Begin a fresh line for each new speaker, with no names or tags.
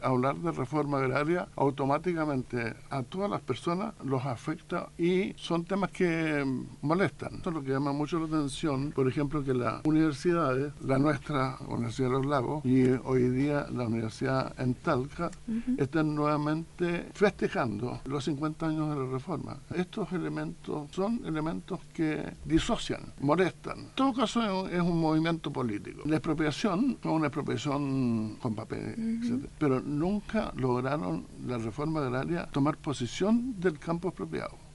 Hablar de reforma agraria automáticamente a todas las personas los afecta y son temas que molestan. Esto es lo que llama mucho la atención, por ejemplo, que las universidades, la nuestra Universidad de los Lagos y hoy día la Universidad en Talca, están nuevamente festejando los 50 años de la reforma. Estos elementos son elementos que disocian, molestan. En todo caso es un movimiento político. La expropiación fue una expropiación con papel, etc. Pero nunca lograron la reforma agraria tomar posición del campo expropiado.